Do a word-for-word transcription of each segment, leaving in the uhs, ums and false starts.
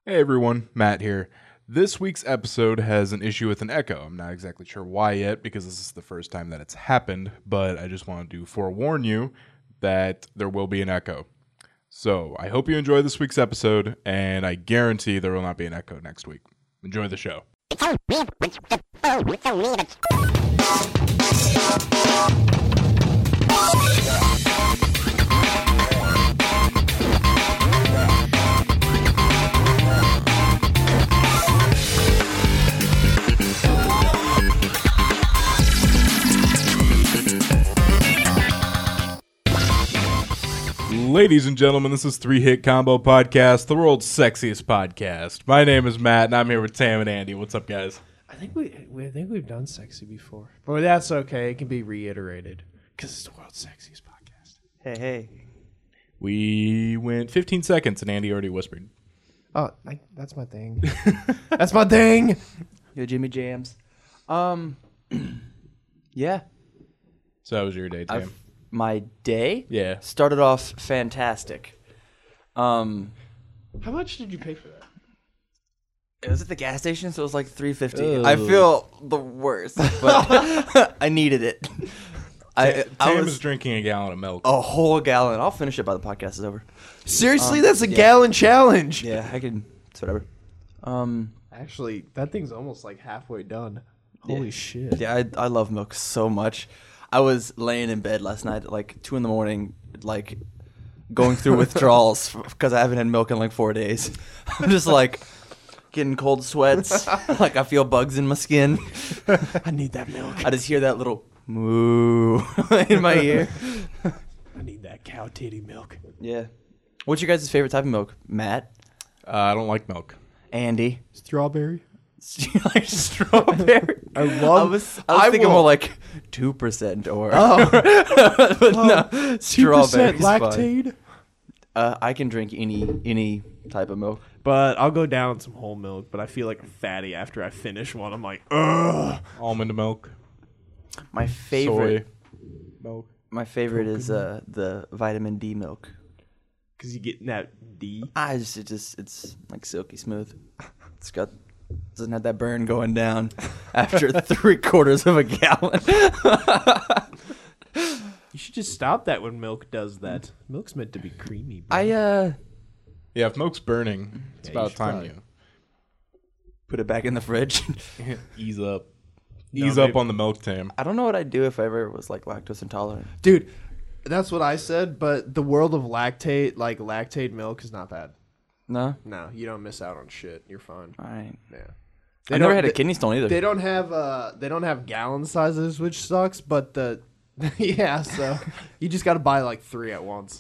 Hey everyone, Matt here. This week's episode has an issue with an echo. I'm not exactly sure why yet because this is the first time that it's happened, but I just wanted to forewarn you that there will be an echo. So I hope you enjoy this week's episode, and I guarantee there will not be an echo next week. Enjoy the show. Ladies and gentlemen, this is Three Hit Combo Podcast, the world's sexiest podcast. My name is Matt, and I'm here with Tam and Andy. What's up, guys? I think we, we I think we've done sexy before, but that's okay. It can be reiterated because it's the world's sexiest podcast. Hey, hey. We went fifteen seconds, and Andy already whispered. Oh, I, that's my thing. That's my thing. Yo, Jimmy Jams. Um, yeah. So how was your day, Tam? I've, my day Yeah. started off fantastic. Um, How much did you pay for that? it was at the gas station, so it was like three fifty. Ugh. I feel the worst, but I needed it. I, I Tam was is drinking a gallon of milk. a whole gallon. I'll finish it by the podcast is over. Seriously, Um, that's a yeah. gallon challenge. Yeah, I can. It's whatever. Um, Actually, that thing's almost like halfway done. Holy Yeah. shit. yeah, I I love milk so much. I was laying in bed last night at like two in the morning, like going through withdrawals because I haven't had milk in like four days. I'm just like getting cold sweats, like I feel bugs in my skin. I need that milk. I just hear that little moo in my ear. I need that cow titty milk. Yeah. What's your guys' favorite type of milk? Matt? Uh, I don't like milk. Andy? Strawberry. You like strawberry? I love. I was, I was I thinking will- more like two percent or. Oh. but no, Two percent strawberry's fine. lactate. Uh, I can drink any any type of milk. But I'll go down on some whole milk. But I feel like fatty after I finish one. I'm like, ugh. Almond milk. My favorite, Soy milk. my favorite is uh the vitamin D milk. Because you get that D. I just it just it's like silky smooth. It's got doesn't have that burn going down after three quarters of a gallon. You should just stop that when milk does that. Milk's meant to be creamy. Bro. I uh Yeah, if milk's burning, it's Yeah, you about should time probably- you put it back in the fridge. ease up. No, Ease up maybe- on the milk, Tam. I don't know what I'd do if I ever was like lactose intolerant. Dude, that's what I said. But the world of lactate, like lactate milk, is not bad. No? No, you don't miss out on shit. You're fine. Alright. Yeah. I never don't- had a they- kidney stone either. They don't have uh they don't have gallon sizes, which sucks. But the yeah, so you just got to buy like three at once.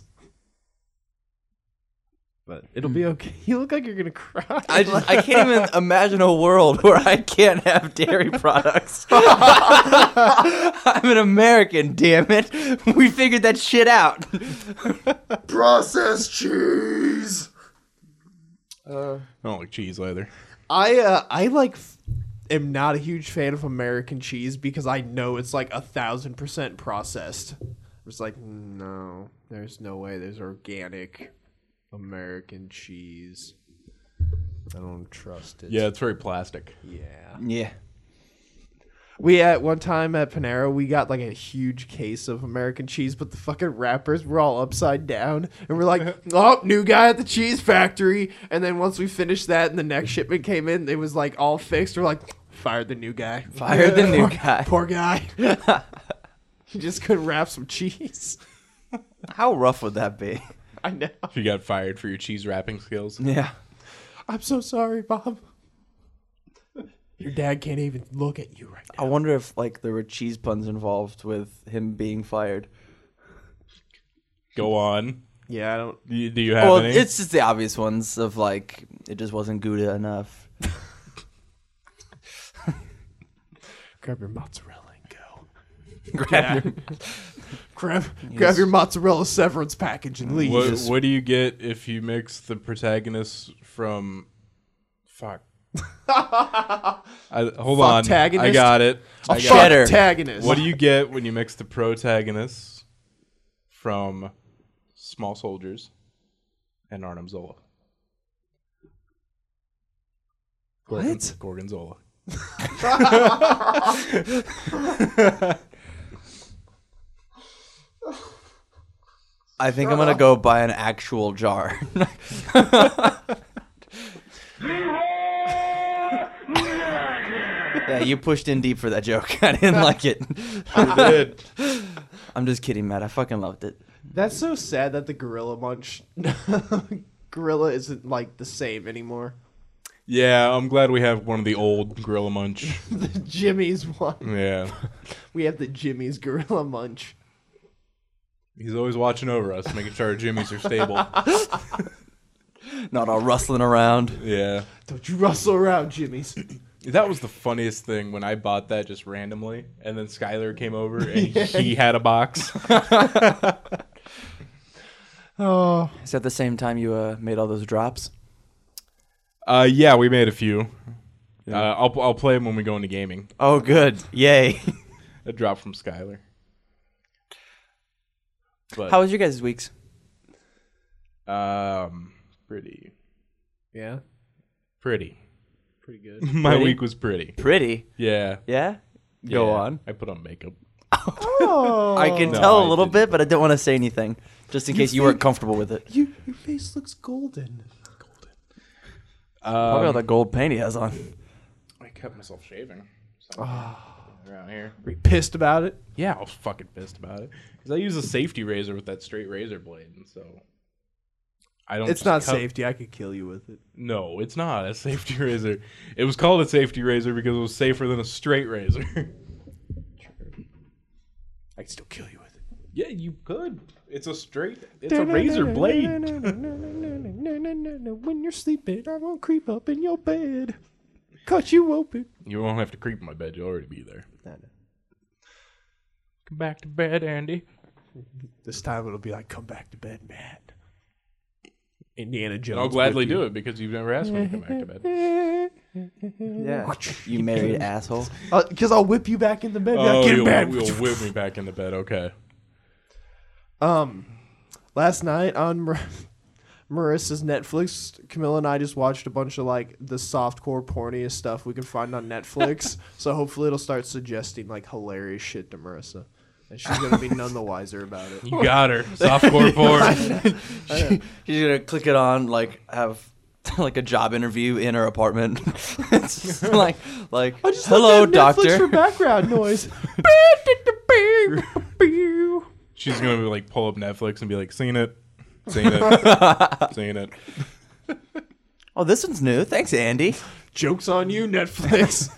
But it'll be okay. You look like you're gonna cry. I just I can't even imagine a world where I can't have dairy products. I'm an American, damn it. We figured that shit out. Processed cheese. Uh, I don't like cheese either. I uh I like f- am not a huge fan of American cheese because I know it's like a thousand percent processed. It's like no, there's no way there's organic American cheese. I don't trust it. Yeah, it's very plastic. Yeah. yeah. We at one time at Panera, we got like a huge case of American cheese, but the fucking wrappers were all upside down, and we're like, "Oh, new guy at the cheese factory." And then once we finished that, and the next shipment came in, it was like all fixed. We're like, "Fired the new guy. Fired the new guy. Poor guy. He just couldn't wrap some cheese." How rough would that be? I know. You got fired for your cheese wrapping skills. Yeah. I'm so sorry, Bob. Your dad can't even look at you right I now. wonder if like there were cheese puns involved with him being fired. Go on. Yeah, I don't. Do you, do you have Well, any? it's just the obvious ones of like it just wasn't Gouda enough. Grab your mozzarella and go. Grab your- Grab, grab your mozzarella severance package and leave. what, what do you get if you mix the protagonist from... Fuck. I, hold on. I Fucktagonist? got it. I got cheddar. it. Protagonist. What do you get when you mix the protagonist from Small Soldiers and Arnim Zola? Gorgon- What? Gorgonzola. I think I'm gonna go buy an actual jar. Yeah, you pushed in deep for that joke. I didn't like it. I did. I'm just kidding, Matt. I fucking loved it. That's so sad that the Gorilla Munch Gorilla isn't like the same anymore. Yeah, I'm glad we have one of the old Gorilla Munch. The Jimmy's one. Yeah. We have the Jimmy's Gorilla Munch. He's always watching over us, making sure our Jimmies are stable. Not all rustling around. Yeah. Don't you rustle around, Jimmy's. That was the funniest thing when I bought that just randomly, and then Skylar came over and he had a box. Oh, Is that the same time you uh, made all those drops? Uh, yeah, we made a few. Uh, I'll I'll play them when we go into gaming. Oh, good. Yay. A drop from Skylar. But How was your guys' weeks? um, pretty, yeah, pretty. pretty good. My Pretty? week was pretty. Pretty. Yeah. Yeah? Go Yeah. on. I put on makeup. Oh, I can No, tell a I little didn't. bit, but I don't want to say anything. Just in You case you weren't think- comfortable with it. You, your face looks golden. Probably all Um, that gold paint he has on. I kept myself shaving. So around here. Are you pissed about it? Yeah, I was fucking pissed about it because I use a safety razor with that straight razor blade, and so I don't. It's just not cut- safety. I could kill you with it. No, it's not a safety razor. It was called a safety razor because it was safer than a straight razor. I can still kill you with it. Yeah, you could. It's a straight. It's a razor blade. When you're sleeping, I won't creep up in your bed. Cut you open. You won't have to creep in my bed. You'll already be there. Come back to bed, Andy. This time it'll be like, come back to bed, Matt. Indiana Jones. And I'll gladly do it because you've never asked me to come back to bed. Yeah. You married asshole. Because I'll whip you back in the bed. Be like, Oh, get in you'll, bed. you'll whip me back in the bed. Okay. Um, last night on Mar- Marissa's Netflix, Camilla and I just watched a bunch of like the softcore porniest stuff we can find on Netflix. So hopefully it'll start suggesting like hilarious shit to Marissa, and she's gonna be none the wiser about it. You got her. Softcore porn. She, she's gonna click it on, like have like a job interview in her apartment. It's just like like I just hello, looked at Netflix doctor. for background noise. She's gonna be like pull up Netflix and be like, "Seen it, seen it, seen it." Oh, this one's new. Thanks, Andy. Joke's on you, Netflix.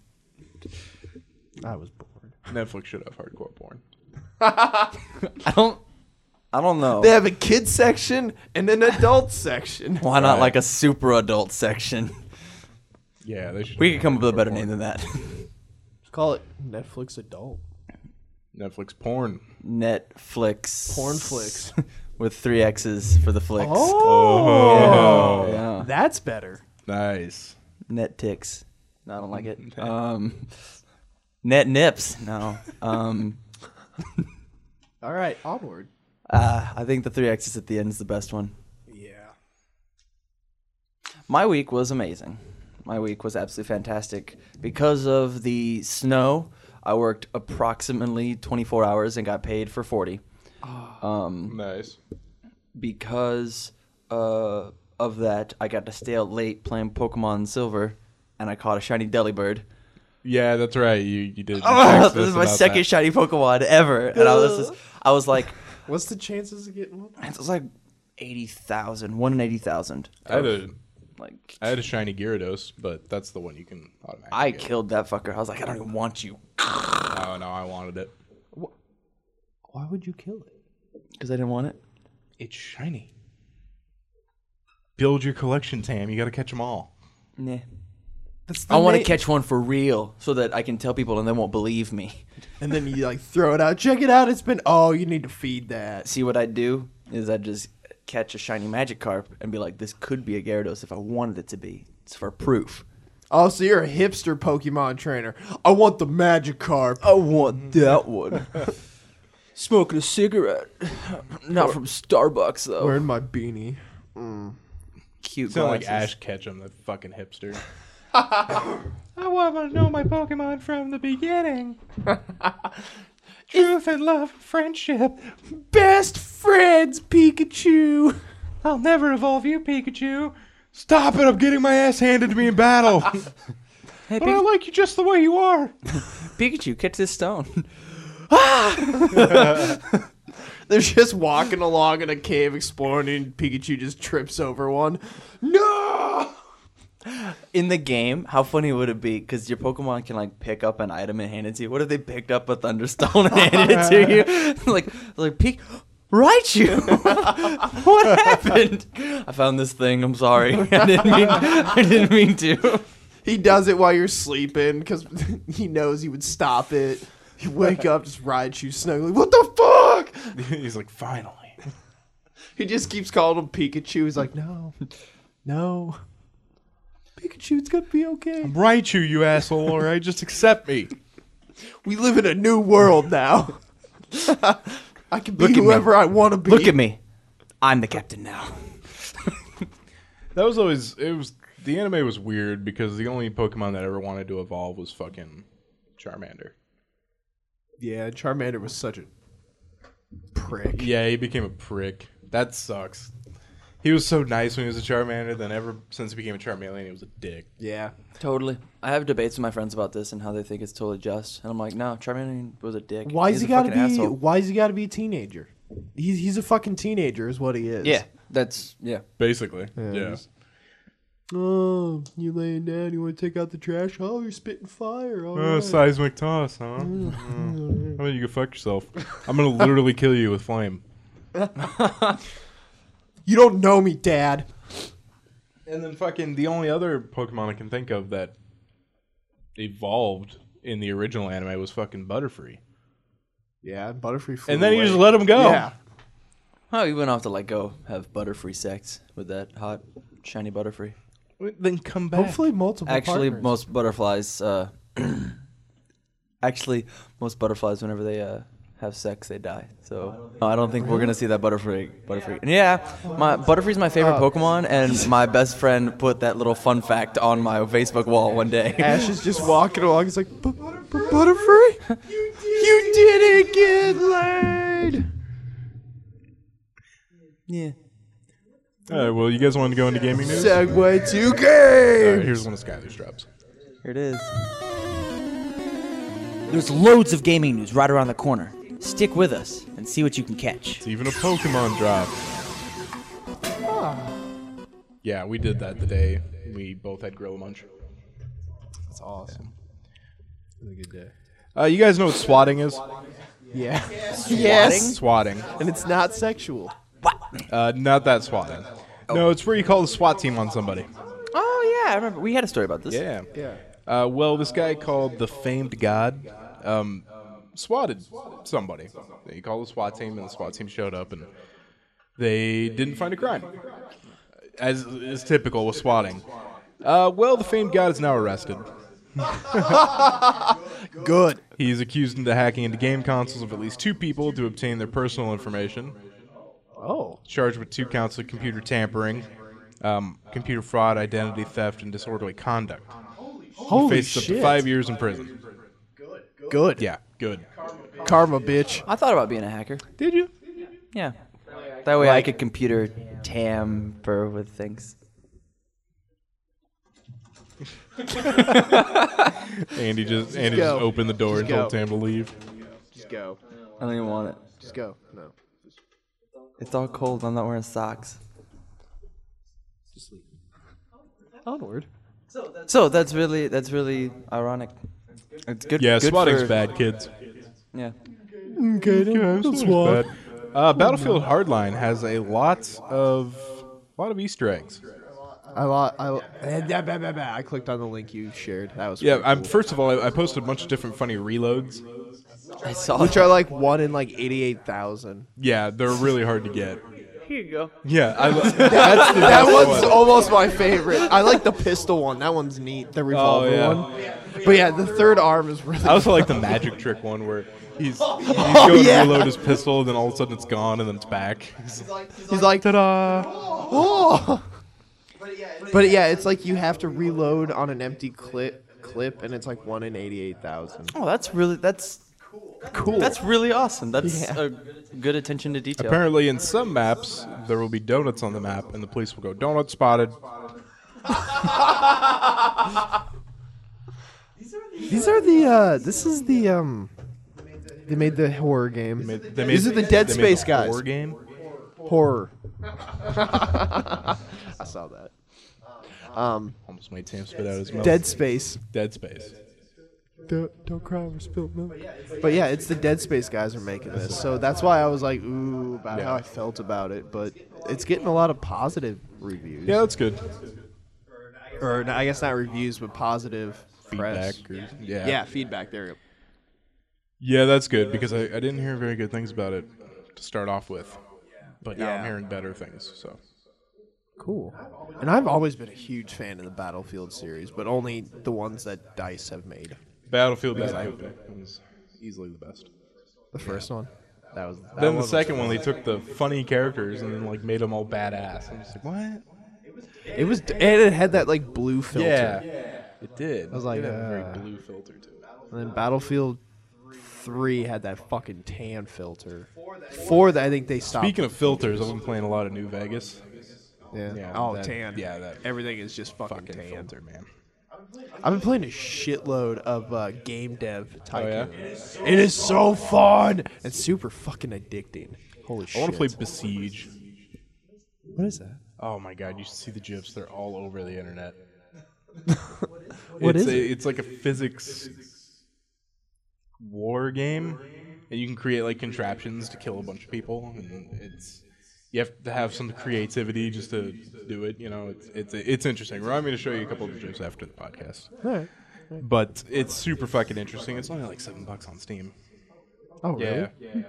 I was bored. Netflix should have hardcore porn. I don't. I don't know. They have a kids section and an adult section. Why not Right. like a super adult section? Yeah, they should. We have could come up with a hardcore better porn. name than that. Call it Netflix adult. Netflix porn. Netflix. Porn flicks. With three X's for the flicks. Oh. Yeah. That's better. Nice. Net ticks. No, I don't like it. Um, net nips. No. Um, All right, onward. uh, I think the three X's at the end is the best one. Yeah. My week was amazing. My week was absolutely fantastic. Because of the snow, I worked approximately twenty-four hours and got paid for forty. Um, Nice. because uh, of that, I got to stay out late playing Pokemon Silver, and I caught a shiny Delibird. Yeah, that's right. You you did. you Oh, texted this us is my about second that. shiny Pokemon ever, and I was just, I was like, What's the chances of getting one? it was like eighty thousand, one in eighty thousand. I had a Like, I had a shiny Gyarados, but that's the one you can automatically. I get. killed that fucker. I was like, I don't even want you, Oh no, I wanted it. Why would you kill it? because I didn't want it. It's shiny. Build your collection, Tam. You got to catch them all. Nah. That's the I want to main- catch one for real, so that I can tell people and they won't believe me. And then you like throw it out. Check it out. It's been. Oh, you need to feed that. See, what I'd do is I'd just catch a shiny Magikarp and be like, this could be a Gyarados if I wanted it to be. It's for proof. Oh, so you're a hipster Pokemon trainer. I want the Magikarp. I want that one. Smoking a cigarette. Not from Starbucks, though. Wearing my beanie. Cute Sound like glasses. Ash Ketchum, that fucking hipster. I want to know my Pokemon from the beginning. Truth and love, friendship. Best friends, Pikachu. I'll never evolve you, Pikachu. Stop it! I'm getting my ass handed to me in battle. Hey, But I Pikachu, like you just the way you are. Pikachu, catch this stone. They're just walking along in a cave exploring, and Pikachu just trips over one. No! In the game, how funny would it be? Because your Pokemon can like pick up an item and hand it to you. What if they picked up a Thunderstone and handed it to you? like, like Pik, Raichu. What happened? I found this thing. I'm sorry. I didn't mean. I didn't mean to. He does it while you're sleeping because he knows he would stop it. You wake up, just Raichu snuggling. What the fuck? He's like, finally. He just keeps calling him Pikachu. He's like, no, no. Pikachu, it's gonna be okay. I'm Raichu, you asshole, all right? Just accept me. We live in a new world now. I can be Look at me. whoever I want to be. Look at me. I'm the captain now. That was always, it was, the anime was weird because the only Pokemon that ever wanted to evolve was fucking Charmander. Yeah, Charmander was such a prick. Yeah, he became a prick. That sucks. He was so nice when he was a Charmander, then ever since he became a Charmeleon, he was a dick. Yeah. Totally. I have debates with my friends about this and how they think it's totally just. And I'm like, no, Charmander was a dick. Why's He's he a gotta fucking be? asshole. Why's he gotta be a teenager? He's he's a fucking teenager, is what he is. Yeah, that's yeah. Basically. Yeah, Yeah. just- Oh, you laying down? You want to take out the trash? Oh, you're spitting fire. All Oh, right. seismic toss, huh? Oh. How about you go fuck yourself? I'm gonna literally kill you with flame. You don't know me, Dad. And then fucking the only other Pokemon I can think of that evolved in the original anime was fucking Butterfree. Yeah, Butterfree flew And then away. you just let him go. Yeah. Oh, you went off to like go have Butterfree sex with that hot shiny Butterfree. Then come back. Hopefully multiple Actually, partners. most butterflies. Uh, actually, most butterflies, whenever they uh, have sex, they die. So no, I don't think we're gonna see that Butterfree. Butterfree. Yeah, my Butterfree's my favorite Oh. Pokemon, and my best friend put that little fun fact on my Facebook wall one day. Ash is just walking along. He's like, "Bu- bu- Butterfree? You didn't get laid. yeah. All right, well, you guys want to go into gaming news? Segue to All right, game. here's one of Skyler's drops. Here it is. There's loads of gaming news right around the corner. Stick with us and see what you can catch. It's even a Pokemon drop. Yeah, we did that the day we both had Gorilla Munch. That's awesome. It was a good day. Uh, you guys know what swatting is? Yeah. Yes. Swatting. And it's not sexual. Uh, not that swatting. No, it's where you call the SWAT team on somebody. Oh yeah, I remember we had a story about this. Yeah. Yeah. Uh, well, this guy called the Famed God um, swatted somebody. He called the SWAT team, and the SWAT team showed up, and they didn't find a crime, as is typical with swatting. Uh, well, the Famed God is now arrested. Good. He's accused into hacking into game consoles of at least two people to obtain their personal information. Oh. Charged with two counts of computer tampering, um, computer fraud, identity theft, and disorderly conduct. Holy Faced up to shit. five years in prison. Good. Yeah, good. Karma, bitch. I thought about being a hacker. Did you? Yeah. That way I could computer tamper with things. Andy just Andy go. just opened the door and Just told go. Tam to leave. Just go. I don't even want it. Just go. No. It's all cold. I'm not wearing socks. Onward. So that's really that's really ironic. It's good. Yeah, good swatting's for- bad, kids. Yeah. Okay, don't, don't swat. Bad. Uh, Battlefield Hardline has a lot of lot of Easter eggs. I lo- I lo- eh, bah, bah, bah, bah. I clicked on the link you shared. That was Yeah, pretty I'm, cool. first of all, I, I posted a bunch of different funny reloads. I saw. Which are like one in like eighty-eight thousand. Yeah, they're really hard to get. Here you go. Yeah, I, lo- that's the That best one's one. almost my favorite. I like the pistol one. That one's neat. The revolver Oh, yeah. one. But yeah, the third arm is really. I also like the magic trick one where he's, he's going yeah. to reload his pistol, and then all of a sudden it's gone, and then it's back. He's like, Ta-da! oh. But yeah, it's like you have to reload on an empty clip, clip, and it's like one in eighty-eight thousand. Oh, that's really that's Cool. that's really awesome. That's Yeah. a good attention to detail. Apparently, in some maps, there will be donuts on the map, and the police will go, "Donut spotted." These are the. Uh, this is the. Um, they made the horror game. They made- they These made- are the Dead they made Space the guys. horror game. Horror. I saw that. Um, Almost made Sam spit out his mouth. Dead Space. Dead Space. Don't, don't cry over spilled milk. But yeah, it's the Dead Space guys are making this, so that's why I was like, ooh, about how I felt about it. But it's getting a lot of positive reviews. Yeah, that's good. Or I guess not reviews, but positive Feedback. press. Or, yeah. Yeah, feedback. There you go. Yeah, that's good because I, I didn't hear very good things about it to start off with. But now I'm Yeah. hearing better things. So Cool. And I've always been a huge fan of the Battlefield series, but only the ones that DICE have made. Battlefield is was easily the best. The first one, that was. That Then the one was second one, fun. they took the funny characters and then like made them all badass. I'm just like, what? It was, and it had that like blue filter. Yeah, it did. I was like, it had a uh, very blue filter to it. And then Battlefield three had that fucking tan filter. Four, that I think they stopped. Speaking of filters, I've been playing a lot of New Vegas. yeah. Yeah, oh, that- tan. yeah, that Everything is just fucking, Fucking tan. filter, man. I've been playing a shitload of uh, game dev tycoon. yeah? It is so fun and super fucking addicting. Holy I shit! want to play Besiege. What is that? Oh my god, you should see the gifs. They're all over the internet. What it's is a, it? It's like a physics war game, and you can create like contraptions to kill a bunch of people, and it's you have to have some creativity just to do it. You know, it's it's it's interesting. Remind me to show you a couple of the gifs after the podcast. All right. But it's super fucking interesting. It's only like seven bucks on Steam. Oh really? Yeah.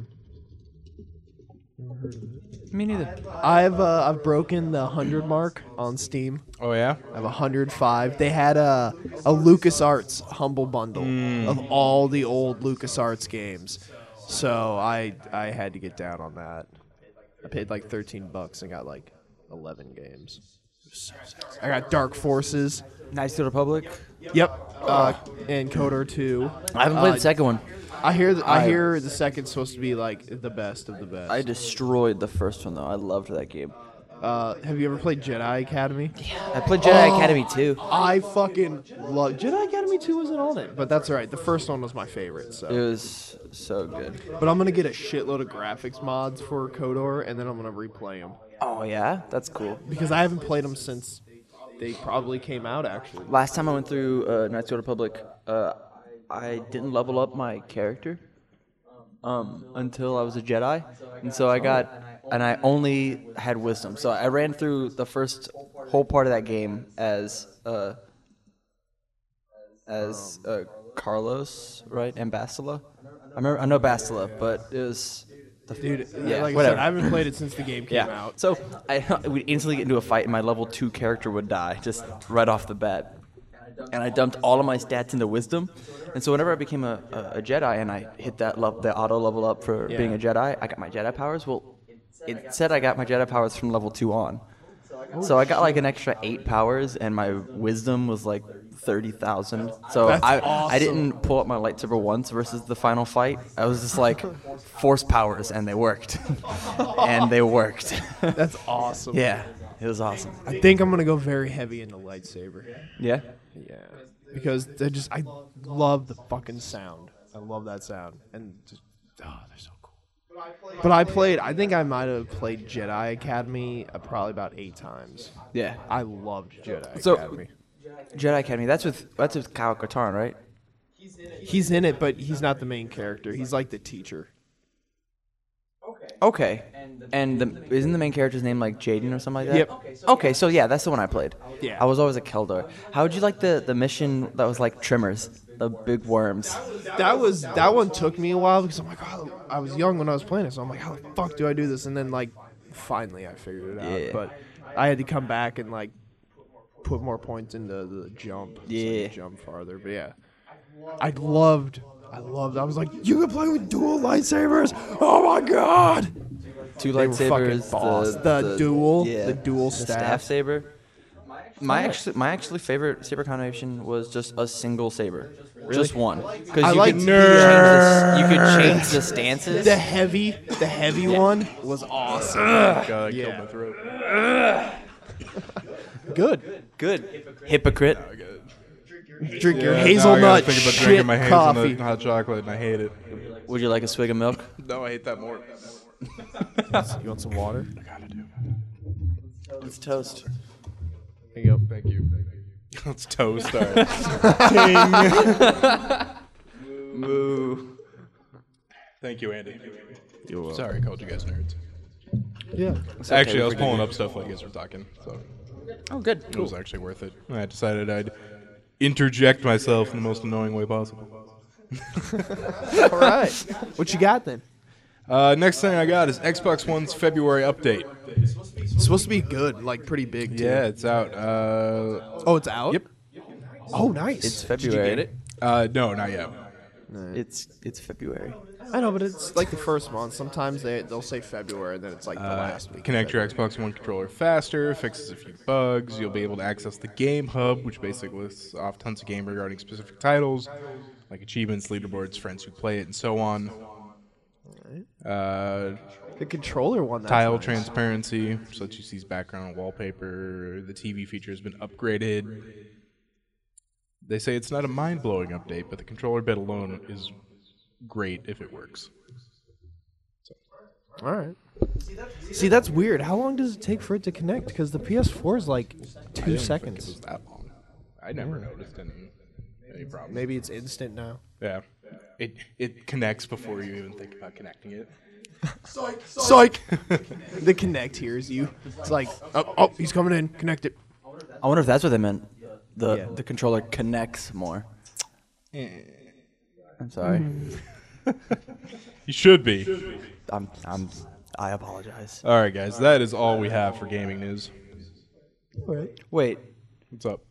Me neither. I've uh, I've broken the hundred mark on Steam. Oh yeah. I have one hundred five. They had a a LucasArts humble bundle of all the old LucasArts games, so I I had to get down on that. I paid like thirteen bucks and got like eleven games. I got Dark Forces. Knights of the Republic. Yep. Uh, and KOTOR two. I haven't played Uh, the second one. I hear th- I I- hear the second's supposed to be like the best of the best. I destroyed the first one though. I loved that game. uh, have you ever played Jedi Academy? I played Jedi Academy too. I fucking love Jedi Academy two wasn't on it, but that's all right. The first one was my favorite. So, It was so good. but I'm gonna get a shitload of graphics mods for KOTOR, and then I'm gonna replay them Oh yeah, that's cool. because I haven't played them since they probably came out. Actually, Last time I went through uh, Knights of the Republic, uh, I didn't level up my character um, until I was a Jedi, and so I got, and I only had wisdom. So I ran through the first whole part of that game as uh, as uh, Carlos, right, and Bastila. I remember, I know Bastila, but it was. The, dude, yeah, like I whatever. said, I haven't played it since the game came Yeah. out. So I would instantly get into a fight, and my level two character would die just right off the bat. And I dumped all of my stats into wisdom. And so whenever I became a, a, a Jedi and I hit that level, the auto level up for Yeah. being a Jedi, I got my Jedi powers. Well, it said I got my Jedi powers from level two on. So I got like an extra eight powers, and my wisdom was like thirty thousand. So That's I awesome. I didn't pull up my lightsaber once versus the final fight. I was just like force powers, and they worked, and they worked. That's awesome. Yeah, it was awesome. I think I'm gonna go very heavy into lightsaber. Yeah. Yeah, because they just I love the fucking sound. I love that sound, and just oh, they're so cool. But I played. I think I might have played Jedi Academy uh, probably about eight times. Yeah. I loved Jedi So- Academy. Jedi Academy. That's with that's with Kyle Katarn, right? He's in it, but he's not the main character. He's like the teacher. Okay. And the, isn't the main character's name like Jaden or something like that? Yep. Okay, so yeah, that's the one I played. Yeah. I was always a Keldor. How would you like the, the mission that was like Trimmers, the big worms? That was that one took me a while because I'm like, oh, I was young when I was playing it, so I'm like, how the fuck do I do this? And then like, finally I figured it out. Yeah. But I had to come back and like put more points into the jump. so I could Yeah. jump farther. But yeah, I loved. I loved. I was like, you can play with dual lightsabers. Oh my god. Two They were fucking lightsabers. boss. The, The dual- yeah, the dual the staff. staff saber. My actually, my actually favorite saber combination was just a single saber, just one. Because I you, like could the, change the- you could change the stances. The heavy, the heavy one was awesome. God, I Yeah. killed my throat. Good. Good. Hypocrite. Drink your Yeah, now I gotta hazelnut think about shit drinking my coffee. hazelnut hot chocolate, and I hate it. Would you like a swig of milk? No, I hate that more. You want some water? I gotta do. It's toast. There you go. Thank you. Let's toast. All right. Moo. Thank you, Andy. Sorry, I called you guys nerds. Yeah. Actually, I was pulling up stuff while you guys were talking, so Oh, good. it was actually worth it. I decided I'd interject myself in the most annoying way possible. All right. What you got then? Uh, next thing I got is Xbox One's February update. It's supposed to be good, like pretty big too. Yeah, it's out. Uh, Oh, it's out? Yep. Oh, nice. It's February. Did you get it? uh, no, not yet. It's it's February. I know, but it's like the first month. Sometimes they, they'll say February, and then it's like the Uh, last week. connect your Xbox One controller faster, fixes a few bugs. You'll be able to access the Game Hub, which basically lists off tons of game regarding specific titles, like achievements, leaderboards, friends who play it, and so on. Uh, The controller one. That's tile nice. transparency, so that you see background wallpaper. The T V feature has been upgraded. They say it's not a mind-blowing update, but the controller bit alone is great if it works. All right. See, that's weird. How long does it take for it to connect? Because the P S four is like I two didn't think seconds. it was that long. I never noticed any any problem. Maybe it's instant now. Yeah. It it connects before you even think about connecting it. Psych. The Connect hears you. It's like, oh, oh, he's coming in. Connect it. I wonder if that's what they meant. The Yeah. the controller connects more. I'm sorry. You should be. I'm I'm I apologize. All right, guys. That is all we have for gaming news. Wait, What's up?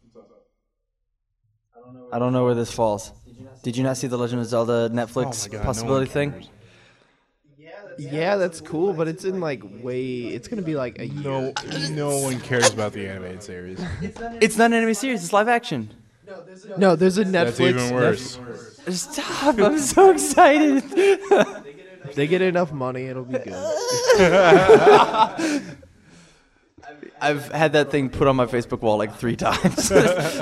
I don't know where this falls. Did you not see the Legend of Zelda Netflix Oh my God, possibility no one thing? cares. Yeah, that's cool, but it's in like way. It's gonna be like a year. No, no one cares about the animated series. It's not an anime series. It's live action. No, there's a Netflix. That's even worse. Stop! I'm so excited. If they get enough money, it'll be good. I've had that thing put on my Facebook wall like three times.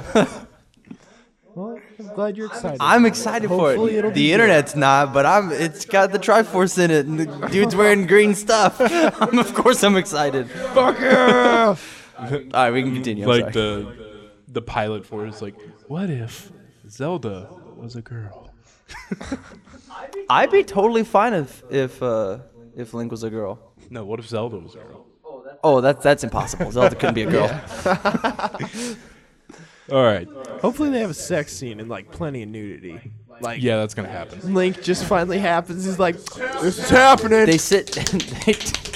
Well, I'm glad you're excited. I'm excited for Hopefully it. it'll The be internet's not, but I'm. It's got the Triforce in it, and the dude's wearing green stuff. I'm, of course, I'm excited. Fuck yeah! All right, we can continue. I'm Like sorry. the the pilot for it is like, what if Zelda was a girl? I'd be totally fine if if uh, if Link was a girl. No, what if Zelda was a girl? Oh, that's that's impossible. Zelda couldn't be a girl. All right. Hopefully they have a sex scene and like plenty of nudity. Like Yeah, that's gonna happen. Link just finally happens. He's like, this is happening. They sit. they,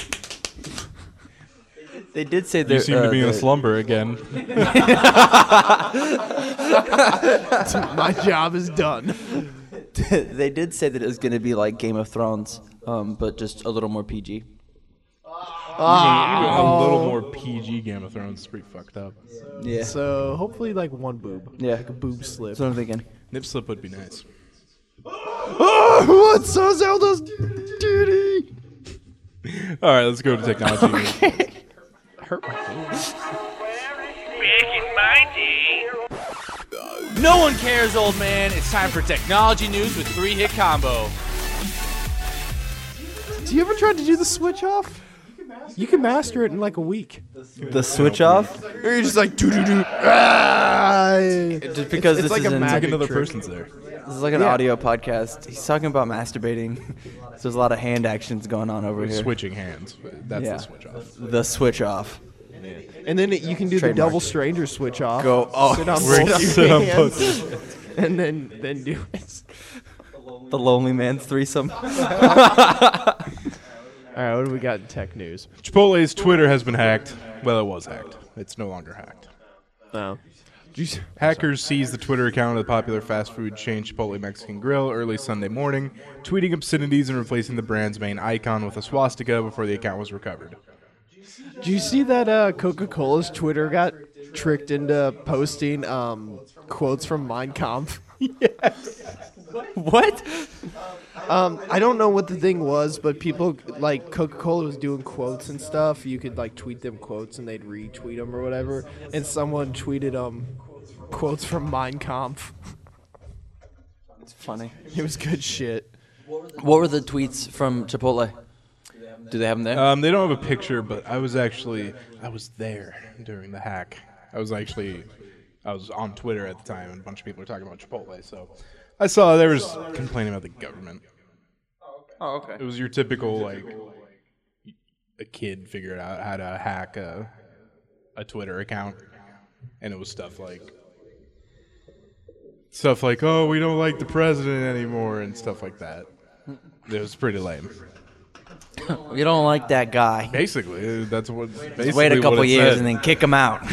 they did say You they're. seem to uh, be in a they're- slumber again. My job is done. they did say that it was going to be like Game of Thrones, um, but just a little more P G. A little more P G Game of Thrones is pretty fucked up. Yeah. So hopefully like one boob. Yeah. Like a boob slip. That's what I'm thinking. Nip slip would be nice. Oh, what's so Zelda's duty? All right, let's go to technology news. Hurt my feelings. No one cares, old man. It's time for technology news with three hit combo. Do you ever try to do the switch off? You can master it in like a week. The switch off? Or you're just like doo doo doo. Just because it's this like is a in- magic Like another trick. person's there. This is like an Yeah. audio podcast. He's talking about masturbating. So there's a lot of hand actions going on over here. Switching hands. That's Yeah. the switch off. The switch off. And then it, you can do Trademark. the double stranger switch off. Go. Oh, Sit on Where both you your sit on hands, both. and then then do it. the lonely man's threesome. All right, what do we got in tech news? Chipotle's Twitter has been hacked. Well, it was hacked. It's no longer hacked. No. Hackers seized the Twitter account of the popular fast food chain Chipotle Mexican Grill early Sunday morning, tweeting obscenities and replacing the brand's main icon with a swastika before the account was recovered. Do you see that uh, Coca-Cola's Twitter got tricked into posting um, quotes from Mein Kampf. What? Um, I don't know what the thing was, but people like Coca-Cola was doing quotes and stuff. You could like tweet them quotes and they'd retweet them or whatever. And someone tweeted um quotes from Mein Kampf. It's funny. It was good shit. What were the tweets from Chipotle? Do they have them there? Um, they don't have a picture, but I was actually I was there during the hack. I was actually I was on Twitter at the time, and a bunch of people were talking about Chipotle. So I saw they was complaining about the government. Oh, okay. It was your typical like a kid figured out how to hack a a Twitter account, and it was stuff like stuff like oh we don't like the president anymore and stuff like that. It was pretty lame. You don't like that guy. Basically, that's what. Basically Just wait a couple what it years said. and then kick him out.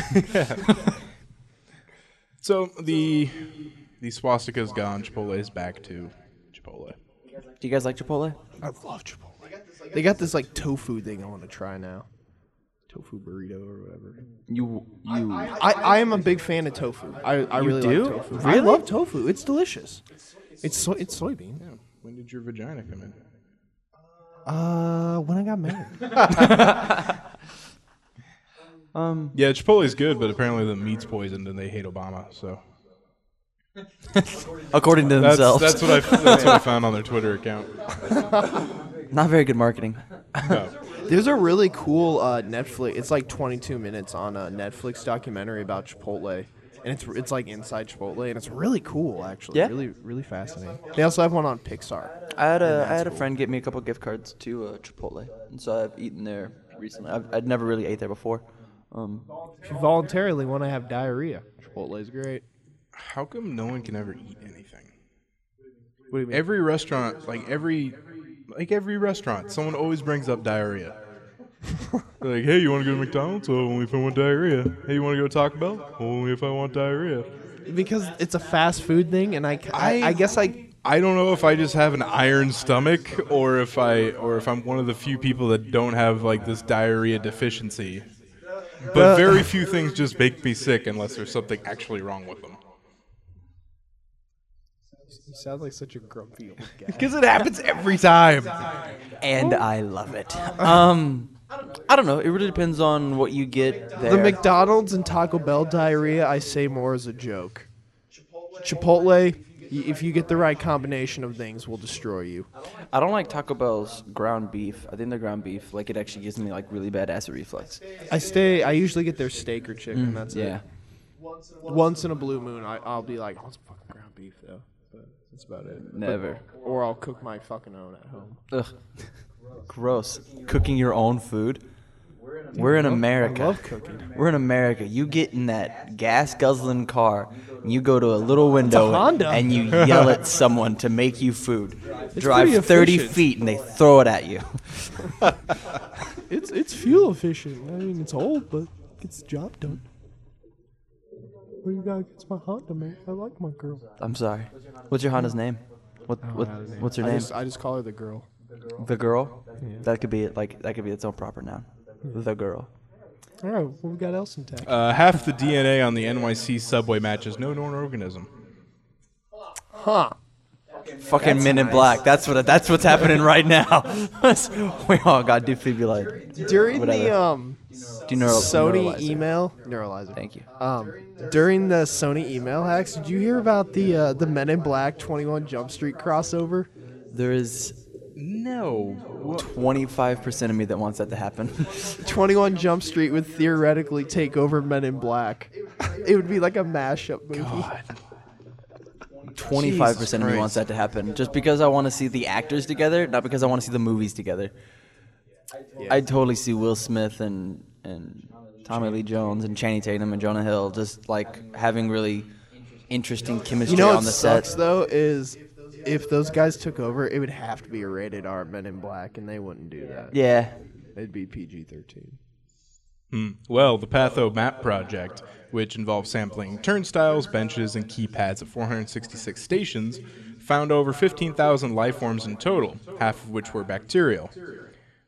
So the the swastika's gone. Chipotle is back to Chipotle. Do you guys like Chipotle? I love Chipotle. They got this like tofu thing I want to try now. Tofu burrito or whatever. You you. I, I am a big fan of tofu. I, I really do? like tofu. Really? I love tofu. It's delicious. It's so it's soybean. Yeah. When did your vagina come in? Uh, when I got married. Um. Yeah, Chipotle's good, but apparently the meat's poisoned and they hate Obama. So According to that's themselves. that's what I that's what I found on their Twitter account. Not very good marketing. No. There's a really cool uh, Netflix. It's like twenty-two minutes on a Netflix documentary about Chipotle, and it's it's like inside Chipotle, and it's really cool actually. Yeah? Really really fascinating. They also have one on Pixar. I had a And I had that's a cool. friend get me a couple gift cards to uh, Chipotle, and so I've eaten there recently. I've, I'd never really ate there before. Um, If you voluntarily want to have diarrhea, Chipotle is great. How come no one can ever eat anything? What do you mean? Every restaurant, like every like every restaurant, someone always brings up diarrhea. They're like, hey, you want to go to McDonald's? Oh, only if I want diarrhea. Hey, you want to go to Taco Bell? Only if I want diarrhea. Because it's a fast food thing, and I, I, I- I guess I I don't know if I just have an iron stomach or if I or if I'm one of the few people that don't have like this diarrhea deficiency. But very few things just make me sick unless there's something actually wrong with them. You sound like such a grumpy old guy. Because it happens every time. and I love it. Um, I don't know. It really depends on what you get there. The McDonald's and Taco Bell diarrhea, I say more as a joke. Chipotle, y- if you get the right combination of things, will destroy you. I don't like Taco Bell's ground beef. I think their ground beef, like, it actually gives me like really bad acid reflux. I stay. I usually get their steak or chicken. that's Yeah. it. Once in a blue moon, I, I'll be like, I want some fucking ground beef though. But that's about it. Never. But- or I'll cook my fucking own at home. Ugh. Gross. Cooking your own food. We're in America. I love cooking. We're in America. You get in that gas guzzling car and you go to a little window Honda. and you yell at someone to make you food. pretty Drive thirty efficient. feet and they throw it at you. It's it's fuel efficient. I mean, it's old, but it gets the job done. What do you got against my Honda, man? I like my girl. I'm sorry. What's your Honda's name? What, what what's her I name? just, I just call her the girl. The girl? That could be like that could be its own proper noun. The girl. All right, what we got else in tech? Uh, half the D N A on the N Y C subway match is no known organism. Huh. Fucking Men in Black. That's what that's what's happening right now. We all got defibrillated. During Whatever. the um Do neuro- Sony neuralizer. email neuralizer. Thank you. Um, during the Sony email hacks, did you hear about the uh, the Men in Black twenty-one Jump Street crossover? There is No. twenty-five percent of me that wants that to happen. twenty-one Jump Street would theoretically take over Men in Black. It would be like a mashup movie. twenty-five percent of me Christ. wants that to happen. Just because I want to see the actors together, not because I want to see the movies together. I totally see Will Smith and and Tommy Lee Jones and Channing Tatum and Jonah Hill just like having really interesting chemistry You know on what the sucks set. though is if those guys took over, it would have to be a rated R Men in Black, and they wouldn't do that. Yeah. It'd be P G thirteen. Hmm. Well, the Patho Map Project, which involves sampling turnstiles, benches, and keypads at four hundred sixty-six stations, found over fifteen thousand life forms in total, half of which were bacterial.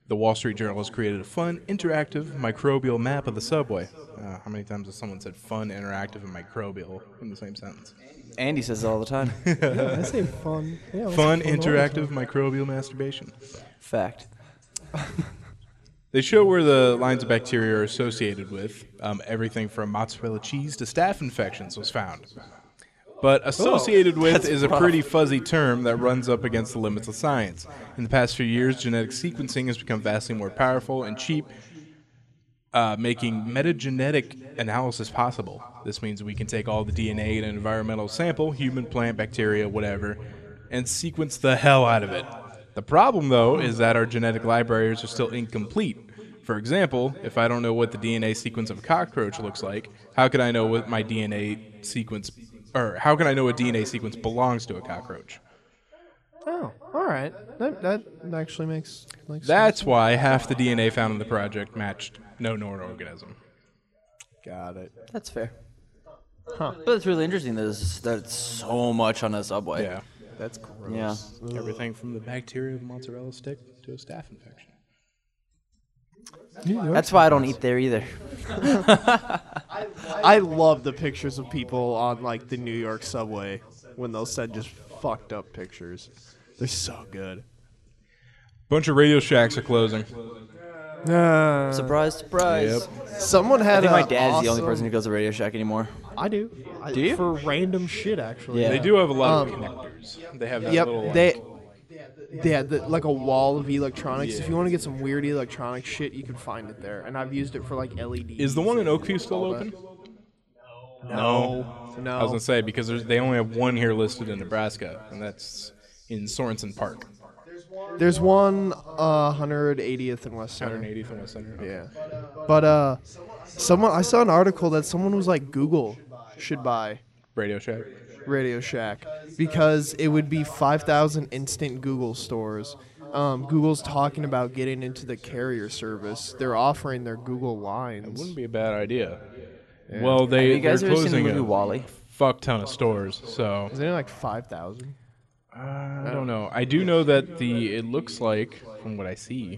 The Wall Street Journal has created a fun, interactive, microbial map of the subway. Uh, how many times has someone said fun, interactive, and microbial in the same sentence? Andy says it all the time. Yeah, I say fun. Yeah, Fun, I say fun all the interactive, time. microbial masturbation. Fact. They show where the lines of bacteria are associated with. Um, everything from mozzarella cheese to staph infections was found. But associated with That's is a rough. pretty fuzzy term that runs up against the limits of science. In the past few years, genetic sequencing has become vastly more powerful and cheap, uh, making metagenetic analysis possible. This means we can take all the D N A in an environmental sample, human, plant, bacteria, whatever, and sequence the hell out of it. The problem, though, is that our genetic libraries are still incomplete. For example, if I don't know what the D N A sequence of a cockroach looks like, how can I know what my D N A sequence, or how can I know a D N A sequence belongs to a cockroach? Oh, all right. That that actually makes makes That's sense. why half the D N A found in the project matched no known organism. Got it. That's fair. Huh. But it's really interesting that there's, that it's so much on a subway. Yeah. That's gross. Yeah. Everything from the bacteria of the mozzarella stick to a staph infection. That's why I don't eat there either. I love the pictures of people on like the New York subway when they'll send just fucked up pictures. They're so good. Bunch of Radio Shacks are closing. Surprise, surprise. Someone I had think my a dad's the only awesome- person who goes to Radio Shack anymore. I do. I, Do you? For random shit, actually. Yeah. They do have a lot of Um, connectors. They have that Yep. little. like- They. They had the, like a wall of electronics. If you want to get some weird electronic shit, you can find it there. And I've used it for like L E Ds. Is the one in and Oakview still all that. open? No. No. I was gonna say because there's, they only have one here listed in Nebraska, and that's in Sorensen Park, There's one uh, one hundred eightieth in West one Center. hundred eightieth and West Center. Yeah. But uh, someone I saw an article that someone was like Google should buy Radio Shack. Radio Shack because it would be five thousand instant Google stores. Um, Google's talking about getting into the carrier service. They're offering their Google lines. Wouldn't be a bad idea. Well, they Have you guys they're ever seen the closing movie a Wall-E? fuck ton of stores, so Is it like five thousand? uh, I don't know. I do know that the it looks like from what I see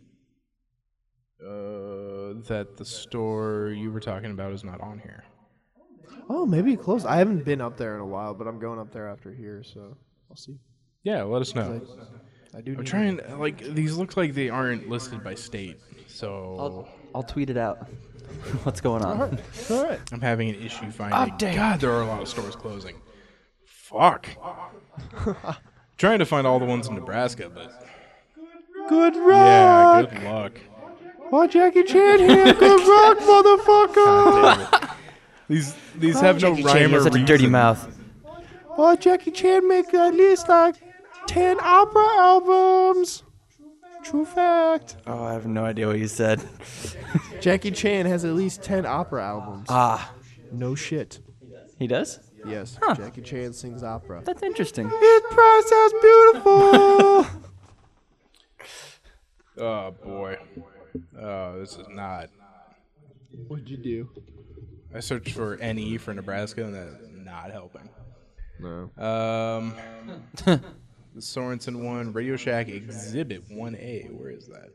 uh, that the store you were talking about is not on here. Oh, maybe it closed. I haven't been up there in a while, but I'm going up there after here, so I'll see. Yeah, let us know. I do. I'm need trying like these look like they aren't listed by state, so I'll, I'll tweet it out. What's going on? to- All right. I'm having an issue finding. Update. God, there are a lot of stores closing. Fuck. Trying to find all the ones in Nebraska, but Good yeah, rock. good luck. Oh, Jackie Chan here. Good rock, motherfucker. These these have no Jackie Chan, rhyme he or has such a reason. dirty mouth. Oh, Jackie Chan make at least like ten opera albums. True fact. Oh, I have no idea what you said. Jackie Chan has at least ten opera albums. Ah, No shit. he does? Yes, Jackie Chan sings opera. That's interesting. His process beautiful. Oh boy. Oh, this is not. What'd you do? I searched for N E for Nebraska, and that's not helping. No. Um, the Sorensen one, Radio Shack Exhibit one A. Where is that?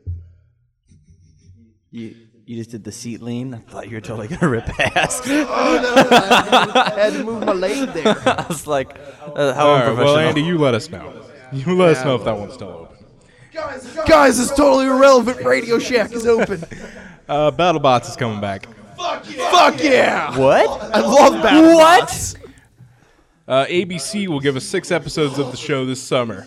You you just did the seat lean. I thought you were totally gonna rip ass. I had to move my leg there. I was like, uh, how All right, unprofessional. well, Andy, you let us know. You let us know if that one's still open. Guys, it's totally irrelevant. Radio Shack is open. Uh, BattleBots is coming back. Fuck yeah! What? I love Battle. What? Uh, A B C will give us six episodes of the show this summer.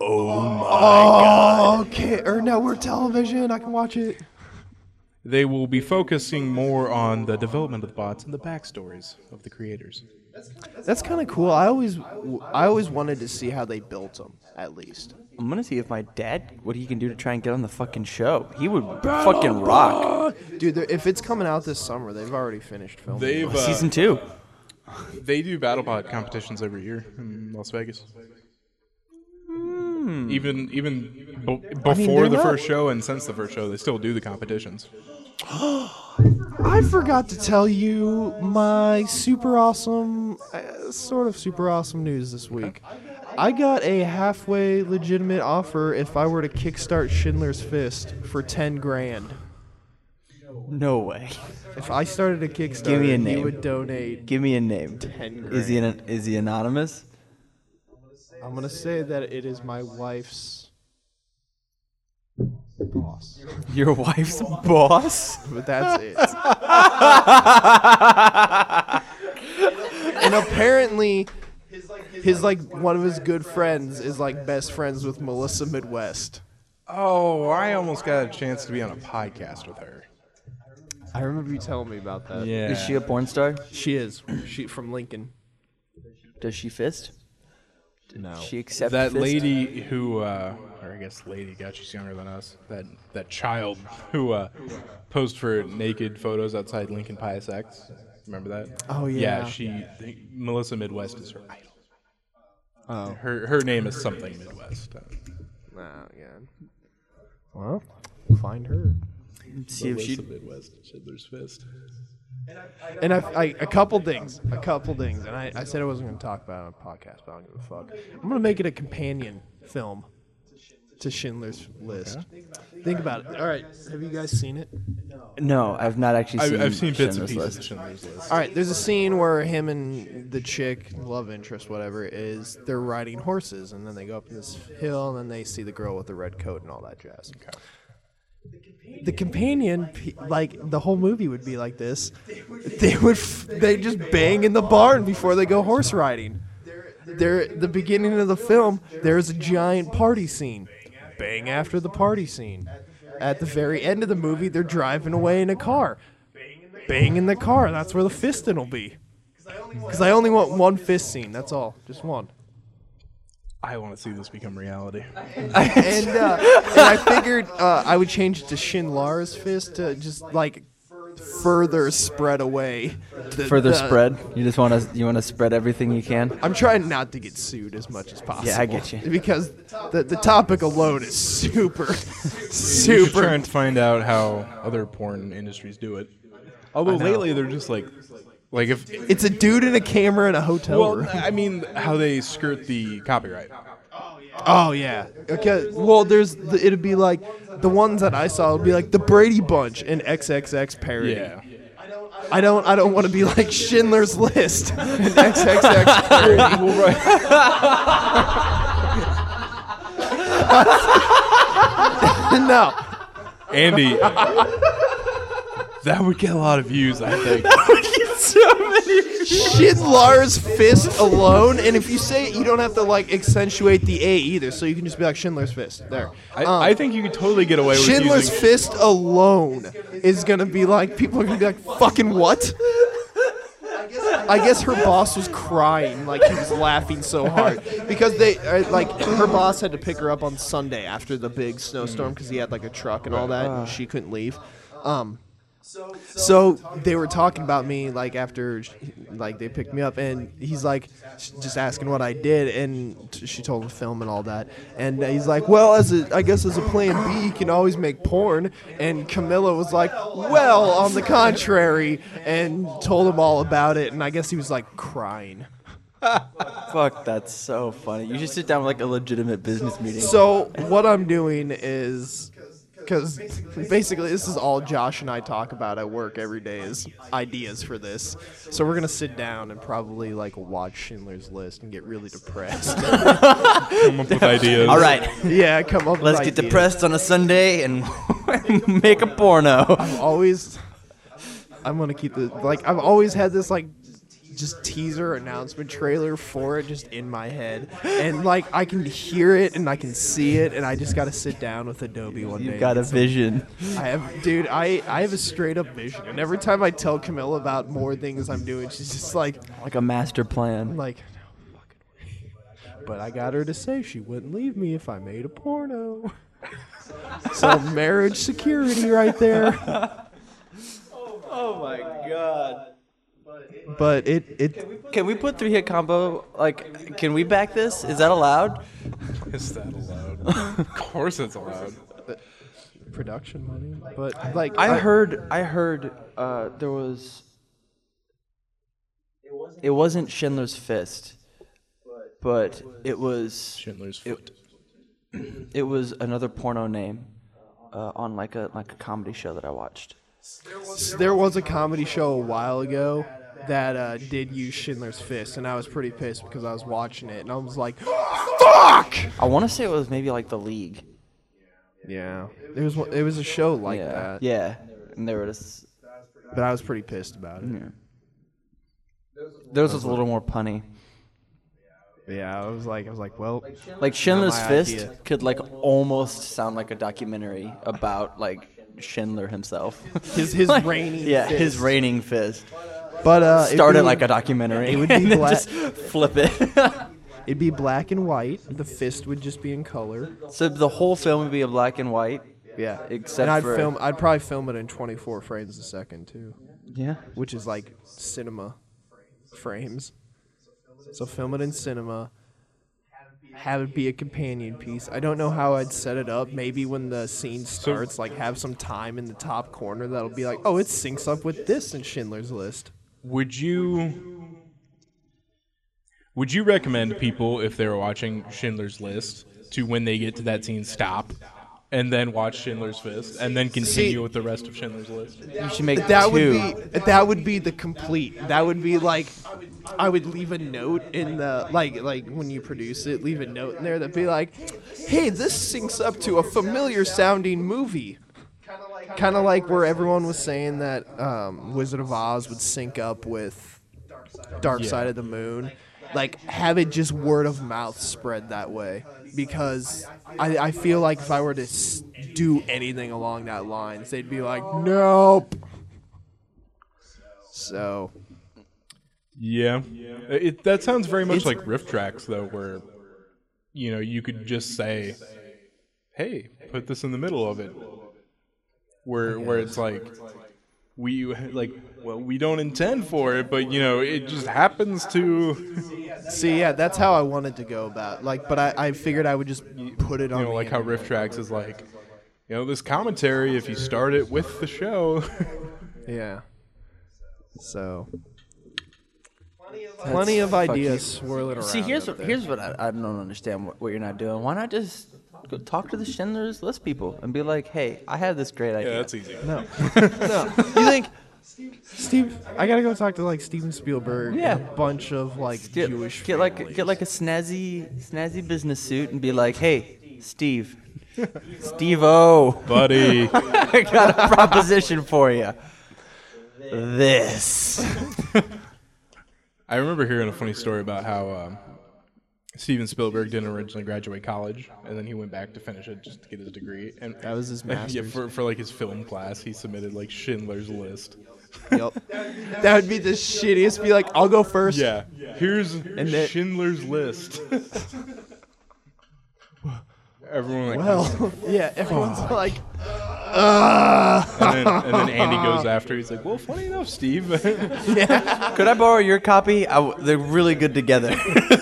Oh, okay. Or network television. I can watch it. They will be focusing more on the development of the bots and the backstories of the creators. That's kind of cool. I always, I always wanted to see how they built them. At least. I'm gonna see if my dad, what he can do to try and get on the fucking show. He would fucking rock. Dude, they're- if it's coming out this summer, they've already finished filming. They've uh, Season two. they do BattleBot competitions every year in Las Vegas. Even even b- before they're the not- first show and since the first show, they still do the competitions. I forgot to tell you my super awesome, uh, sort of super awesome news this week. I got a halfway legitimate offer if I were to kickstart Schindler's Fist for ten grand. No way. If I started a Kickstarter, Give me a he name. would donate Give me a name. ten grand. Is he an, is he anonymous? I'm gonna say that it is my wife's boss, Your wife's boss? but that's it. And apparently, his like one of his good friends is like best friends with Melissa Midwest. Oh, I almost got a chance to be on a podcast with her. I remember you telling me about that. Yeah. Is she a porn star? She is. She from Lincoln. Does she fist? No. She accept That fist? lady who, uh, or I guess lady, God, she's younger than us. That that child who uh, posed for naked photos outside Lincoln Pius X. Remember that? Oh, yeah. Yeah, she. Melissa Midwest is her idol. Oh. Her her name is something Midwest. Uh, Oh, yeah. Well, we'll find her. See if she. Melissa Midwest, Schindler's Fist. And I, I, a couple things, a couple things, and I, I said I wasn't going to talk about it on a podcast, but I don't give a fuck. I'm going to make it a companion film to Schindler's List. Think about it. All right, have you guys seen it? No, I've not actually seen. I've, I've seen bits and Schindler's pieces List. of Schindler's List. All right, there's a scene where him and the chick, love interest, whatever, is they're riding horses, and then they go up this hill, and then they see the girl with the red coat and all that jazz. Okay. The companion, pe- like the whole movie would be like this. They would, f- they just bang in the barn before they go horse riding. There, the beginning of the film, there's a giant party scene. Bang after the party scene. At the very end of the movie, they're driving away in a car. Bang in the car. That's where the fisting will be. Because I only want one fist scene. That's all. Just one. I want to see this become reality. and, uh, and I figured uh, I would change it to Schindler's Fist to just like further spread away. The, Further the- spread. You just want to. You want to spread everything you can. I'm trying not to get sued as much as possible. Yeah, I get you. Because the the topic alone is super, You should super. try and find out how other porn industries do it. Although lately they're just like, like if It's a dude in a camera in a hotel well, room. I mean how they skirt the copyright. Oh yeah. Okay. Well, there's the, it'd be like the ones that I saw would be like the Brady Bunch and X X X parody. Yeah. I don't. I don't want to be like Schindler's List and X X X parody. No. Andy, that would get a lot of views, I think. Schindler's Fist alone, and if you say it, you don't have to like accentuate the A either, so you can just be like Schindler's Fist. There. I, Um, I think you could totally get away with Schindler's using. Fist alone is gonna be like people are gonna be like fucking what? I guess her boss was crying like he was laughing so hard because they uh, like her boss had to pick her up on Sunday after the big snowstorm because he had like a truck and all that and she couldn't leave. Um, So they were talking about me like after like they picked me up and he's like just asking what I did and t- she told him to film and all that and he's like, well, as a I guess as a plan B you can always make porn, and Camilla was like, well, on the contrary, and told him all about it, and I guess he was like crying. Fuck, that's so funny. You should sit down with like a legitimate business meeting. So what I'm doing is, because basically this is all Josh and I talk about at work every day is ideas for this. So we're gonna sit down and probably like watch Schindler's List and get really depressed. Come up with ideas. All right, Yeah, come up. let's with get ideas. depressed on a Sunday and make a porno. I'm always, I'm gonna keep the like. I've always had this like, just teaser announcement trailer for it just in my head, and like I can hear it and I can see it, and I just gotta sit down with Adobe one day. You've and got a get some- vision. I have, dude. I I have a straight up vision, and every time I tell Camilla about more things I'm doing, she's just like, Like a master plan. like, no fucking way. But I got her to say she wouldn't leave me if I made a porno. So marriage security right there. Oh my god. But it it Can we put three hit combo? Like, can we back this? Is that allowed? Is that allowed? Of course it's allowed. production money, but like I heard. I heard. Uh, there was. It wasn't Schindler's Fist, but it was Schindler's Foot. it, it was another porno name uh, on like a like a comedy show that I watched. There was a comedy show a while ago that uh, did use Schindler's Fist, and I was pretty pissed because I was watching it, and I was like, "Fuck!" I want to say it was maybe like The League. Yeah, it was it was a show like yeah. that. Yeah, and there was But I was pretty pissed about it. yeah. Theirs was a little more punny. Yeah, I was like, I was like, well, Like Schindler's my Fist idea. could like almost sound like a documentary about like Schindler himself. his his Like, reigning yeah, fist. his reigning fist. But uh, it'd Started be- like a documentary. it would be and then black- just flip it. It'd be black and white. The fist would just be in color. So the whole film would be a black and white. Yeah, Except and I'd for- film. I'd probably film it in twenty-four frames a second too, Yeah. which is like cinema frames. So film it in cinema. Have it be a companion piece. I don't know how I'd set it up. Maybe when the scene starts, like have some time in the top corner that'll be like, oh, it syncs up with this in Schindler's List. Would you would you recommend people, if they were watching Schindler's List, to when they get to that scene stop and then watch Schindler's Fist and then continue See- with the rest of Schindler's List? You should make That two. would be that would be the complete. That would be like I would leave a note in the like like when you produce it, leave a note in there that'd be like, "Hey, this syncs up to a familiar sounding movie." Kind of like where everyone was saying that um, Wizard of Oz would sync up with Dark Side of the Moon. Like have it just word of mouth spread that way, because I, I feel like if I were to s- do anything along that lines, they'd be like, "Nope." So Yeah. It, that sounds very much It's- like riff tracks, though, where, you know, you could just say, hey, put this in the middle of it. Where where it's like, we, like, well, we don't intend for it, but, you know, it just happens to, see, yeah, that's how I wanted to go about. Like, but I, I figured I would just put it on. you know, the like how internet. riff tracks is like, you know, this commentary, if you start it with the show. Yeah. So. Plenty of ideas swirling around. See, here's up what, there. here's what I, I don't understand what, what you're not doing. Why not just go talk to the Schindler's List people and be like, hey, I have this great idea. Yeah, that's easy. No. no. You think Steve? I gotta go talk to like Steven Spielberg. Yeah. And a bunch of like Get, Jewish. get like families. get like a snazzy snazzy business suit and be like, hey, Steve, Steve O, Buddy. I got a proposition for you. This. I remember hearing a funny story about how um, Steven Spielberg didn't originally graduate college, and then he went back to finish it just to get his degree. And That was his yeah, master's. for for like his film class, he submitted like Schindler's List. Yep. That would be the shittiest. Be like, I'll go first. Yeah, here's then- Schindler's List. Everyone like, Well, yeah. Everyone's like, uh. and then and then Andy goes after. He's like, well, funny enough, Steve. Could I borrow your copy? I w- they're really good together.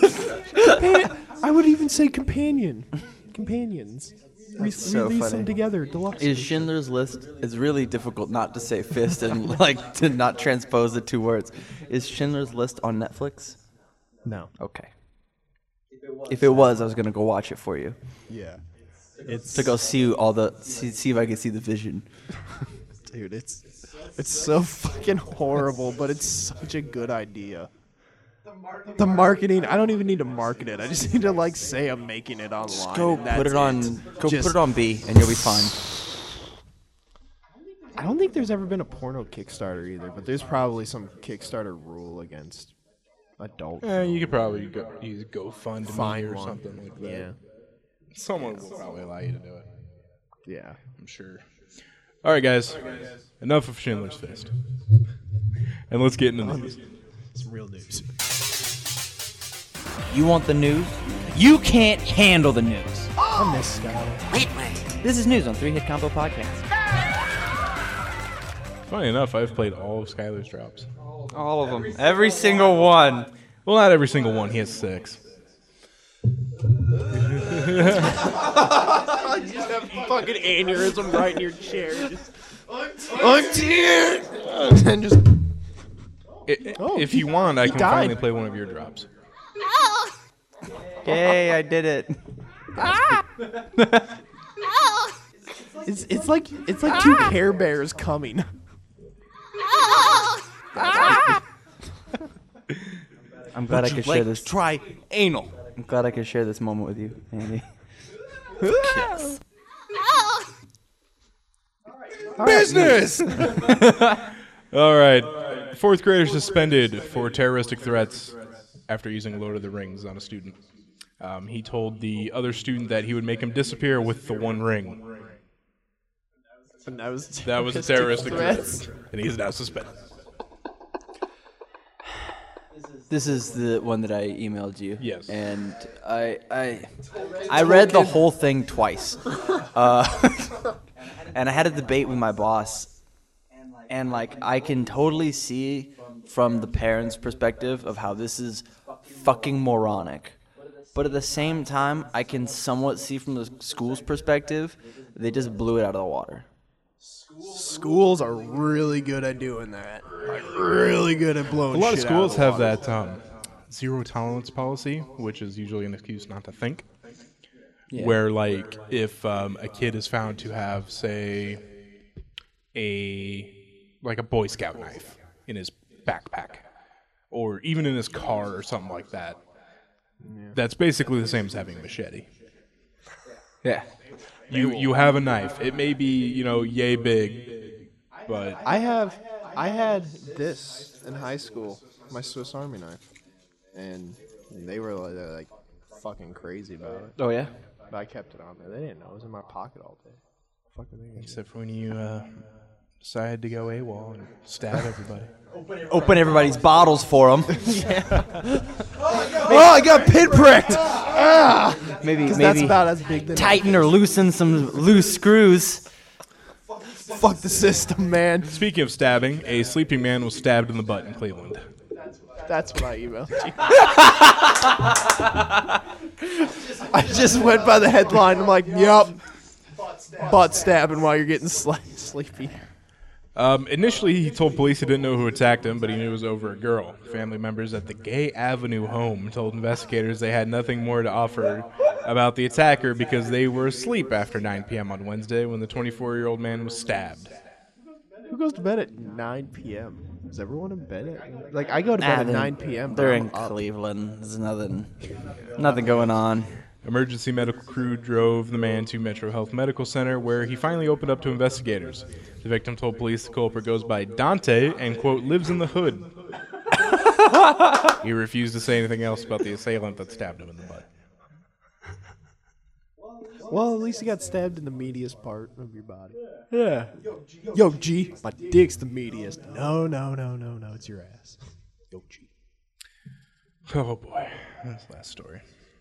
I would even say companion. Companions. Re- so release funny. them together. Deluxe. Is Schindler's List? It's really difficult not to say fist and like to not transpose the two words. Is Schindler's List on Netflix? No. Okay. If it was, I was gonna go watch it for you Yeah. It's to go see all the see, see if I could see the vision. dude. It's it's so fucking horrible, but it's such a good idea. The marketing. I don't even need to market it. I just need to like say I'm making it online. Go and that's put it on. Go Just- put it on B, and you'll be fine. I don't think there's ever been a porno Kickstarter either, but there's probably some Kickstarter rule against adult. Eh, you could probably go use GoFundMe Find or one. something like that. Yeah. Someone will probably allow you to do it. Yeah. I'm sure. All right, guys. Enough of Schindler's Fist. And let's get into news. It's real news. You want the news? You can't handle the news. I miss Skylar. This is news on Three Hit Combo Podcast. Funny enough, I've played all of Skylar's drops. All of them. Every single one. Well, not every single one. He has six. Fucking aneurysm right in your chair. Just, I'm dead. And just I- Oh, if he- you want, I he can died. finally play one of your drops. Yay, I did it. It's it's like it's like two Care Bears coming. I'm glad I could share this. Try anal. I'm glad I could share this moment with you, Andy. Yes. Business. All right. Fourth grader suspended for terroristic threats after using Lord of the Rings on a student. Um, he told the other student that he would make him disappear with the One Ring. And that was That was a terroristic threat, and he is now suspended. This is the one that I emailed you. Yes. And I I I read the whole thing twice. Uh, and I had a debate with my boss. And like I can totally see from the parents' perspective of how this is fucking moronic. But at the same time, I can somewhat see from the school's perspective, they just blew it out of the water. Schools are really good at doing that. Like really good at blowing. A lot of shit schools out of the have water. that um, zero tolerance policy, which is usually an excuse not to think. Yeah. Where, like, if um, a kid is found to have, say, a like a Boy Scout knife in his backpack, or even in his car or something like that, yeah. That's basically the same as having a machete. Yeah. You you have a knife. It may be, you know, yay big, but I have, I had this in high school, my Swiss Army knife, and they were like, they're like fucking crazy about it. Oh yeah. But I kept it on there. They didn't know it was in my pocket all day. Fucking thing. except for when you uh, decided to go AWOL and stab everybody. Open everybody's bottles for them. Oh, I got pinpricked. Ah, Maybe because maybe that's about as big. Than tighten or loosen some loose screws. Fuck the system, man. Speaking of stabbing, a sleeping man was stabbed in the butt in Cleveland. That's what I emailed you. I just went by the headline. I'm like, yup. Butt stabbing while you're getting sli- sleepy. Um, initially, he told police he didn't know who attacked him, but he knew it was over a girl. Family members at the Gay Avenue home told investigators they had nothing more to offer about the attacker because they were asleep after nine p.m. on Wednesday when the twenty-four-year-old man was stabbed. Who goes to bed at nine p.m.? Is everyone in bed at like I go to bed Ah, at they're- nine p.m. They're but in I'm up. Cleveland. There's nothing, nothing going on. Emergency medical crew drove the man to Metro Health Medical Center, where he finally opened up to investigators. The victim told police the culprit goes by Dante and, quote, lives in the hood. He refused to say anything else about the assailant that stabbed him in the butt. Well, at least you got stabbed in the meatiest part of your body. Yeah. Yo, G, my dick's the meatiest. No, no, no, no, no, it's your ass. Yo, G. Oh, boy. That's the last story.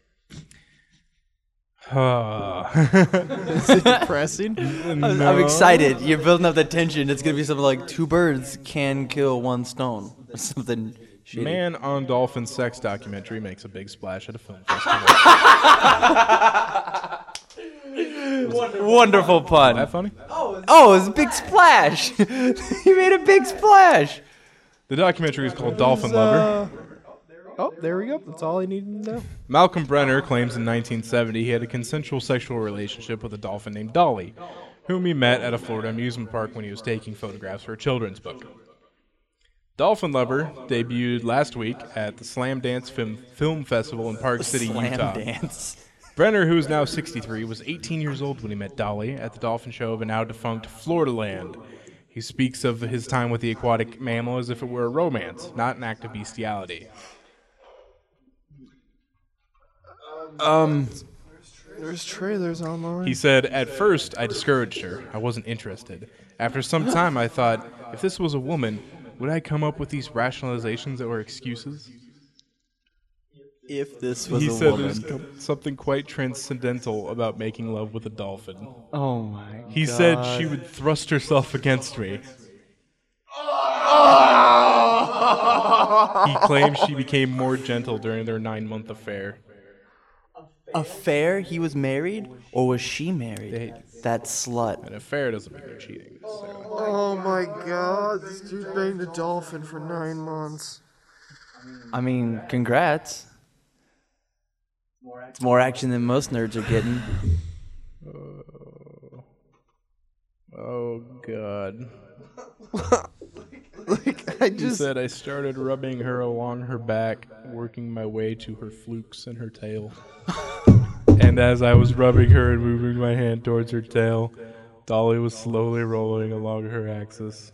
Uh, Is it depressing? I'm, I'm excited. You're building up the tension. It's gonna be something like two birds can kill one stone, or something. Shitty. Man on dolphin sex documentary makes a big splash at a film festival. Wonderful pun. That funny? Oh, it was a big splash. You made a big splash. The documentary is called Dolphin Lover. Oh, there we go. That's all I needed to know. Malcolm Brenner claims in nineteen seventy he had a consensual sexual relationship with a dolphin named Dolly, whom he met at a Florida amusement park when he was taking photographs for a children's book. Dolphin Lover debuted last week at the Slam Dance Film, Film Festival in Park City, Slam Utah. dance. Brenner, who is now sixty-three, was eighteen years old when he met Dolly at the dolphin show of a now defunct Florida Land. He speaks of his time with the aquatic mammal as if it were a romance, not an act of bestiality. Um, There's trailers online. He said, at first, I discouraged her. I wasn't interested. After some time, I thought, if this was a woman, would I come up with these rationalizations that were excuses? if this was He a said woman. there's com- something quite transcendental about making love with a dolphin. Oh my god. He said she would thrust herself against me. He claims she became more gentle during their nine-month affair. Affair? He was married? Or was she married? They- that slut. An affair doesn't mean they're cheating necessarily. Oh my god, this dude banged a dolphin for nine months. I mean, congrats. It's more action than most nerds are getting. Oh, oh God. Like I He just said I started rubbing her along her back, working my way to her flukes and her tail. And as I was rubbing her and moving my hand towards her tail, Dolly was slowly rolling along her axis.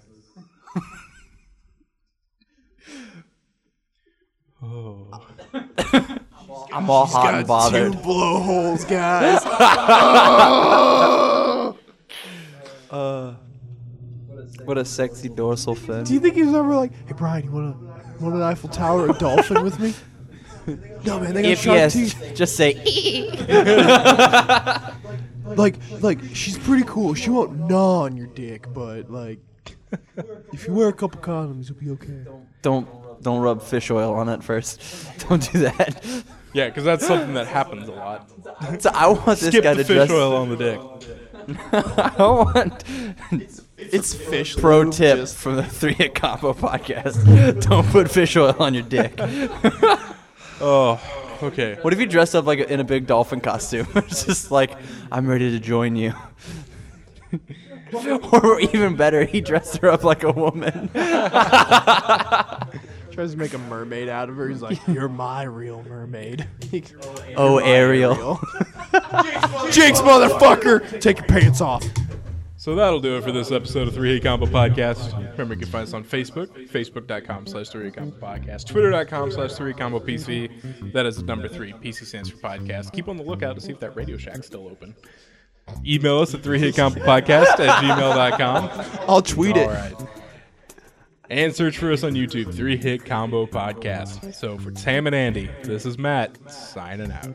Oh. I'm all hot and bothered. two blowholes, guys. Uh, what a sexy dorsal fin. Do you think he was ever like, "Hey Brian, you wanna want an Eiffel Tower or dolphin with me?" No, man, they got If sharp yes, teeth. just say. Like, like she's pretty cool. She won't gnaw on your dick, but like, if you wear a couple condoms, you'll be okay. Don't don't rub fish oil on it first. Don't do that. Yeah, because that's something that happens a lot. So I want this Skip guy the to fish dress. oil on the dick. I want. It's fish. Pro lube, tip just- from the Three Hit Combo podcast: don't put fish oil on your dick. Oh, okay. What if you dressed up like in a big dolphin costume? It's just like, I'm ready to join you. Or even better, he dressed her up like a woman. Tries to make a mermaid out of her. He's like, "You're my real mermaid." Oh, My Ariel. Jinx, motherfucker! Take your pants off. So that'll do it for this episode of Three Hit Combo Podcast. Remember, you can find us on Facebook, facebook.com slash Three Hit Combo Podcast, twitter.com slash Three Combo PC. That is the number three. P C stands for podcast. Keep on the lookout to see if that Radio Shack's still open. Email us at three hit combo podcast at gmail dot com. I'll tweet it. All right. And search for us on YouTube, Three Hit Combo Podcast. So for Tam and Andy, this is Matt signing out.